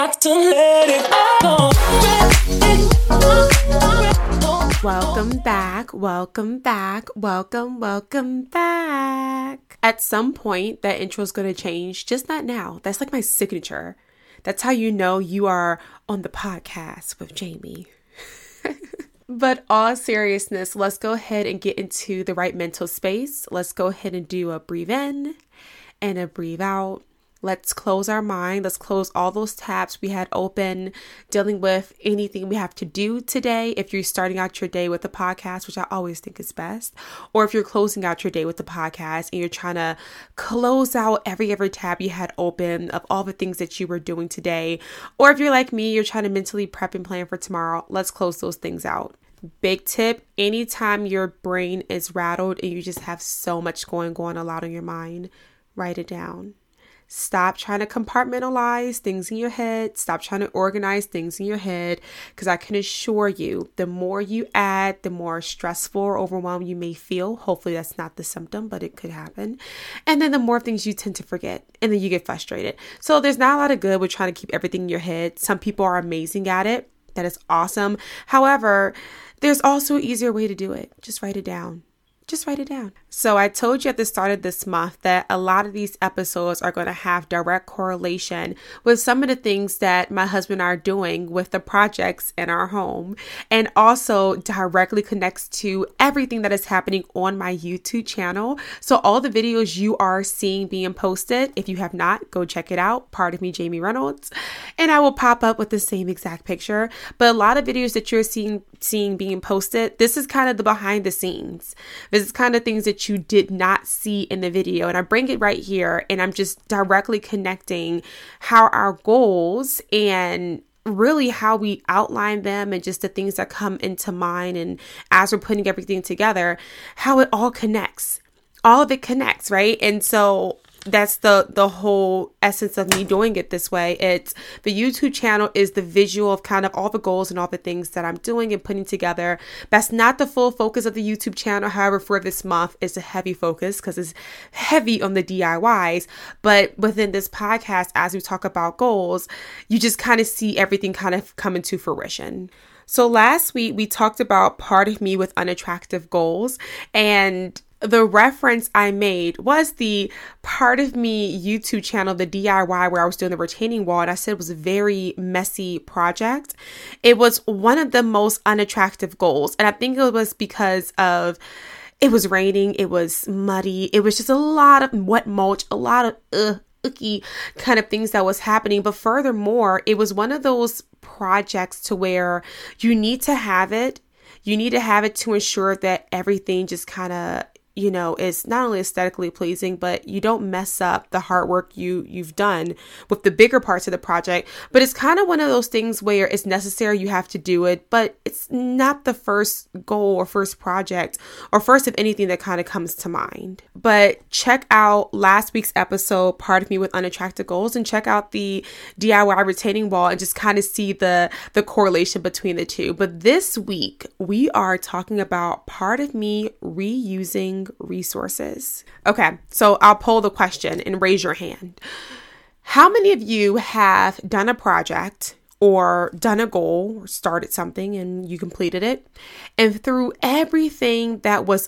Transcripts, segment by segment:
got to let it go. Welcome back. Welcome back. Welcome back. At some point, that intro is going to change. Just not now. That's like my signature. That's how you know you are on the podcast with Jamie. But all seriousness, let's go ahead and get into the right mental space. Let's go ahead and do a breathe in and a breathe out. Let's close our mind. Let's close all those tabs we had open, dealing with anything we have to do today. If you're starting out your day with a podcast, which I always think is best, or if you're closing out your day with the podcast and you're trying to close out every tab you had open of all the things that you were doing today, or if you're like me, you're trying to mentally prep and plan for tomorrow, let's close those things out. Big tip, anytime your brain is rattled and you just have so much going on a lot on your mind, write it down. Stop trying to compartmentalize things in your head. Stop trying to organize things in your head, because I can assure you, the more you add, the more stressful or overwhelmed you may feel. Hopefully that's not the symptom, but it could happen. And then the more things you tend to forget, and then you get frustrated. So there's not a lot of good with trying to keep everything in your head. Some people are amazing at it. That is awesome. However, there's also an easier way to do it. Just write it down. Just write it down. So I told you at the start of this month that a lot of these episodes are going to have direct correlation with some of the things that my husband and I are doing with the projects in our home, and also directly connects to everything that is happening on my YouTube channel. So all the videos you are seeing being posted, if you have not, go check it out. Part of me, Jamie Reynolds, and I will pop up with the same exact picture. But a lot of videos that you're seeing being posted, this is kind of the behind the scenes. This is kind of things that you did not see in the video. And I bring it right here, and I'm just directly connecting how our goals and really how we outline them and just the things that come into mind. And as we're putting everything together, how it all connects. All of it connects, right? And so that's the whole essence of me doing it this way. It's the YouTube channel is the visual of kind of all the goals and all the things that I'm doing and putting together. That's not the full focus of the YouTube channel. However, for this month, it's a heavy focus because it's heavy on the DIYs. But within this podcast, as we talk about goals, you just kind of see everything kind of come into fruition. So last week, we talked about part of me with unattractive goals, and the reference I made was the part of me YouTube channel, the DIY, where I was doing the retaining wall. And I said it was a very messy project. It was one of the most unattractive goals. And I think it was because of it was raining. It was muddy. It was just a lot of wet mulch, a lot of icky kind of things that was happening. But furthermore, it was one of those projects to where you need to have it. You need to have it to ensure that everything just kind of, you know, is not only aesthetically pleasing, but you don't mess up the hard work you've done with the bigger parts of the project. But it's kind of one of those things where it's necessary, you have to do it, but it's not the first goal or first project or first of anything that kind of comes to mind. But check out last week's episode, Part of Me with Unattractive Goals, and check out the DIY retaining wall and just kind of see the correlation between the two. But this week, we are talking about part of me reusing resources. Okay, so I'll poll the question and raise your hand. How many of you have done a project or done a goal or started something and you completed it and threw everything that was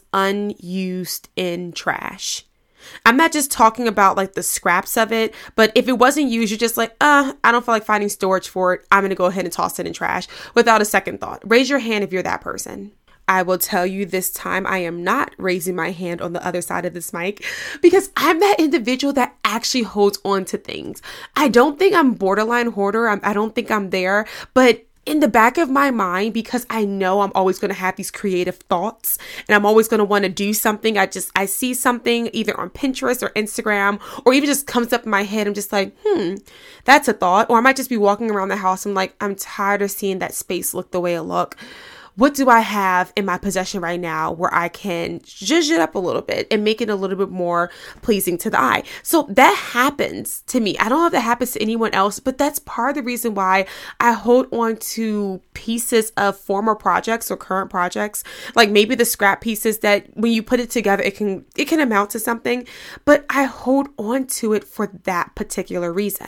unused in trash? I'm not just talking about like the scraps of it, but if it wasn't used, you're just like, I don't feel like finding storage for it. I'm going to go ahead and toss it in trash without a second thought. Raise your hand if you're that person. I will tell you this time, I am not raising my hand on the other side of this mic because I'm that individual that actually holds on to things. I don't think I'm borderline hoarder. I don't think I'm there, but in the back of my mind, because I know I'm always going to have these creative thoughts and I'm always going to want to do something. I see something either on Pinterest or Instagram, or even just comes up in my head. I'm just like, that's a thought. Or I might just be walking around the house. I'm like, I'm tired of seeing that space look the way it look. What do I have in my possession right now where I can zhuzh it up a little bit and make it a little bit more pleasing to the eye? So that happens to me. I don't know if that happens to anyone else, but that's part of the reason why I hold on to pieces of former projects or current projects, like maybe the scrap pieces that when you put it together, it can amount to something, but I hold on to it for that particular reason.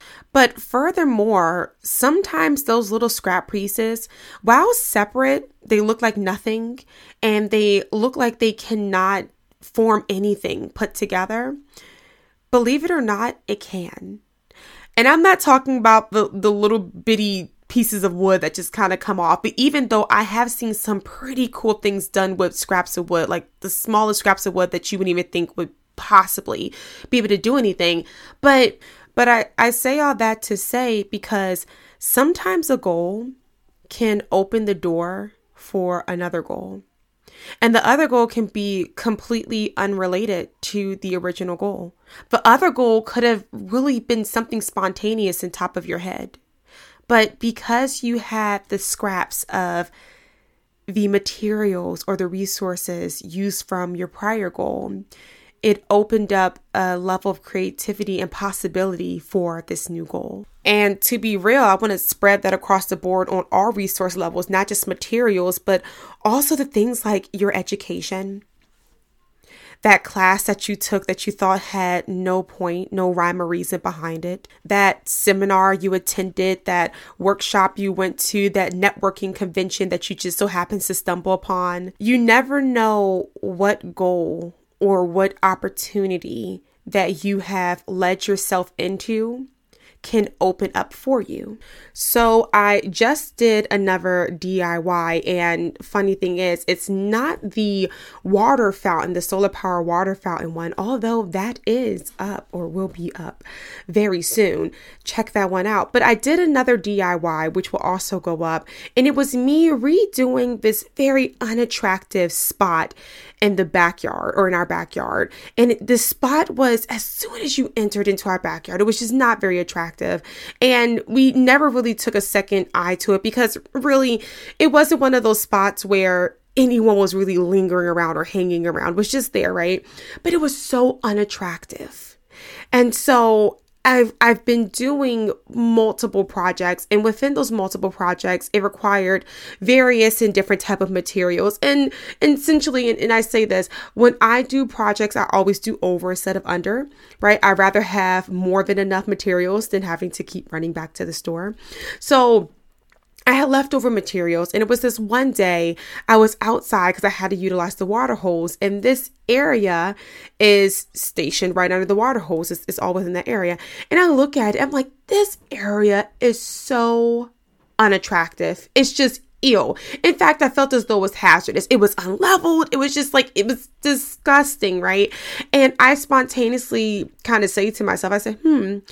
But furthermore, sometimes those little scrap pieces, while separate, they look like nothing and they look like they cannot form anything put together. Believe it or not, it can. And I'm not talking about the little bitty pieces of wood that just kind of come off. But even though I have seen some pretty cool things done with scraps of wood, like the smallest scraps of wood that you wouldn't even think would possibly be able to do anything. But I say all that to say because sometimes a goal can open the door for another goal. And the other goal can be completely unrelated to the original goal. The other goal could have really been something spontaneous in top of your head. But because you had the scraps of the materials or the resources used from your prior goal, it opened up a level of creativity and possibility for this new goal. And to be real, I want to spread that across the board on all resource levels, not just materials, but also the things like your education. That class that you took that you thought had no point, no rhyme or reason behind it. That seminar you attended, that workshop you went to, that networking convention that you just so happens to stumble upon. You never know what goal or what opportunity that you have led yourself into can open up for you. So I just did another DIY, and funny thing is, it's not the water fountain, the solar power water fountain one, although that is up or will be up very soon. Check that one out. But I did another DIY, which will also go up, and it was me redoing this very unattractive spot in the backyard or in our backyard. And the spot was, as soon as you entered into our backyard, it was just not very attractive. And we never really took a second eye to it because really it wasn't one of those spots where anyone was really lingering around or hanging around. It was just there, right? But it was so unattractive. And so I've been doing multiple projects, and within those multiple projects, it required various and different type of materials. And essentially, and I say this, when I do projects, I always do over instead of under, right? I'd rather have more than enough materials than having to keep running back to the store. So I had leftover materials, and it was this one day I was outside because I had to utilize the water hose, and this area is stationed right under the water hose. It's all within that area. And I look at it, I'm like, this area is so unattractive. It's just ew. In fact, I felt as though it was hazardous. It was unleveled. It was just like, it was disgusting, right? And I spontaneously kind of say to myself, I said,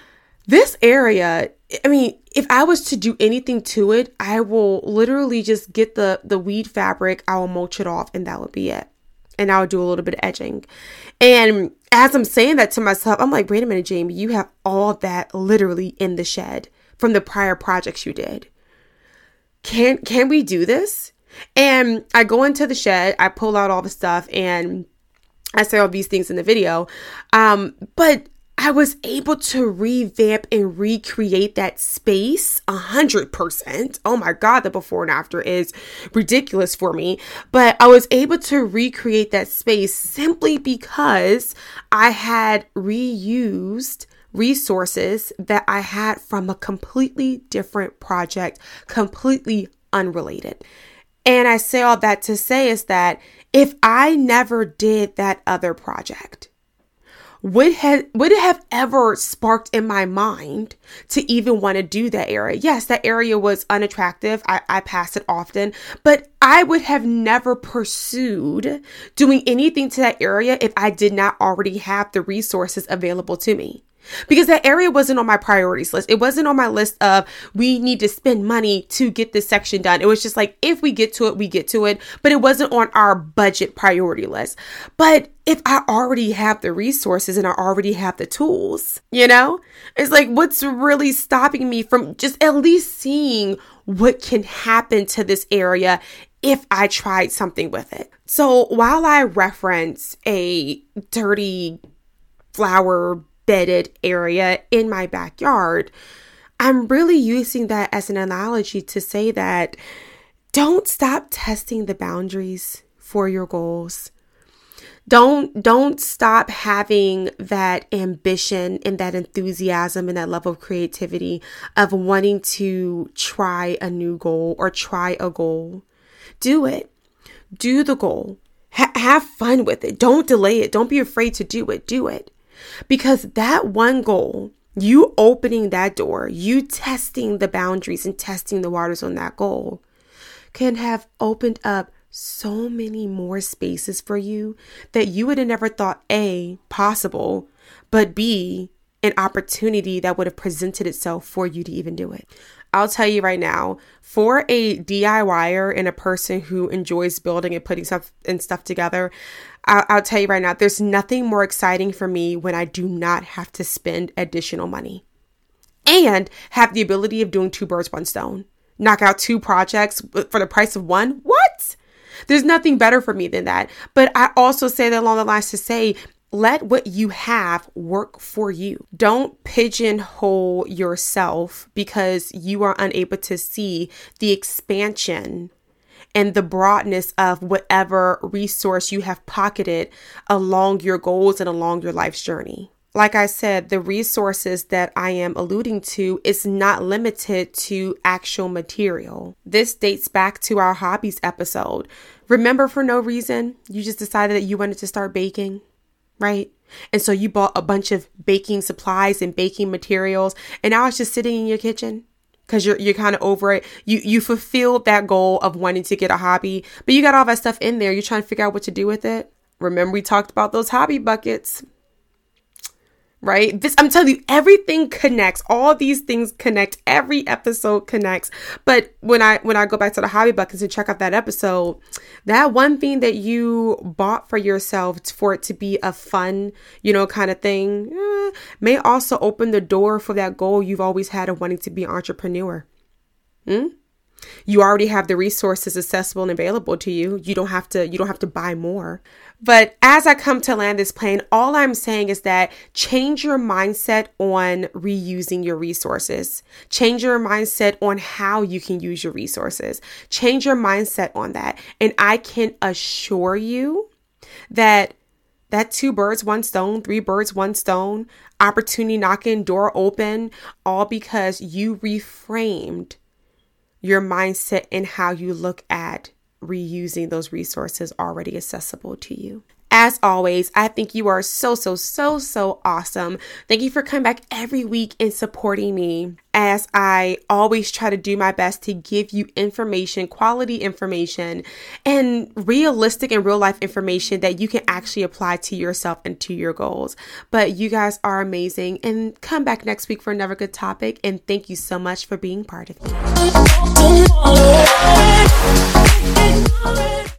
this area, I mean, if I was to do anything to it, I will literally just get the weed fabric, I will mulch it off, and that would be it. And I would do a little bit of edging. And as I'm saying that to myself, I'm like, wait a minute, Jamie, you have all that literally in the shed from the prior projects you did. Can we do this? And I go into the shed, I pull out all the stuff, and I say all these things in the video. But I was able to revamp and recreate that space 100%. Oh my God, the before and after is ridiculous for me. But I was able to recreate that space simply because I had reused resources that I had from a completely different project, completely unrelated. And I say all that to say is that if I never did that other project, would it have ever sparked in my mind to even want to do that area? Yes, that area was unattractive. I pass it often, but I would have never pursued doing anything to that area if I did not already have the resources available to me. Because that area wasn't on my priorities list. It wasn't on my list of, we need to spend money to get this section done. It was just like, if we get to it, we get to it. But it wasn't on our budget priority list. But if I already have the resources and I already have the tools, it's like, what's really stopping me from just at least seeing what can happen to this area if I tried something with it? So while I reference a dirty flower bedded area in my backyard, I'm really using that as an analogy to say that don't stop testing the boundaries for your goals. Don't stop having that ambition and that enthusiasm and that level of creativity of wanting to try a new goal or try a goal. Do it. Do the goal. Have fun with it. Don't delay it. Don't be afraid to do it. Do it. Because that one goal, you opening that door, you testing the boundaries and testing the waters on that goal can have opened up so many more spaces for you that you would have never thought A, possible, but B, an opportunity that would have presented itself for you to even do it. I'll tell you right now, for a DIYer and a person who enjoys building and putting stuff together, I'll tell you right now, there's nothing more exciting for me when I do not have to spend additional money and have the ability of doing 2 birds, 1 stone. Knock out 2 projects for the price of 1. What? There's nothing better for me than that. But I also say that along the lines to say, let what you have work for you. Don't pigeonhole yourself because you are unable to see the expansion and the broadness of whatever resource you have pocketed along your goals and along your life's journey. Like I said, the resources that I am alluding to is not limited to actual material. This dates back to our hobbies episode. Remember, for no reason, you just decided that you wanted to start baking, right? And so you bought a bunch of baking supplies and baking materials, and now it's just sitting in your kitchen because you're kind of over it. You fulfilled that goal of wanting to get a hobby, but you got all that stuff in there. You're trying to figure out what to do with it. Remember, we talked about those hobby buckets. Right? I'm telling you, everything connects. All these things connect. Every episode connects. But when I go back to the hobby buckets and check out that episode, that one thing that you bought for yourself for it to be a fun, kind of thing, may also open the door for that goal you've always had of wanting to be an entrepreneur. You already have the resources accessible and available to you. You don't have to buy more. But as I come to land this plane, all I'm saying is that change your mindset on reusing your resources. Change your mindset on how you can use your resources. Change your mindset on that. And I can assure you that 2 birds, 1 stone, 3 birds, 1 stone, opportunity knocking, door open, all because you reframed your mindset and how you look at reusing those resources already accessible to you. As always, I think you are so awesome. Thank you for coming back every week and supporting me as I always try to do my best to give you information, quality information, and realistic and real life information that you can actually apply to yourself and to your goals. But you guys are amazing, and come back next week for another good topic. And thank you so much for being part of me.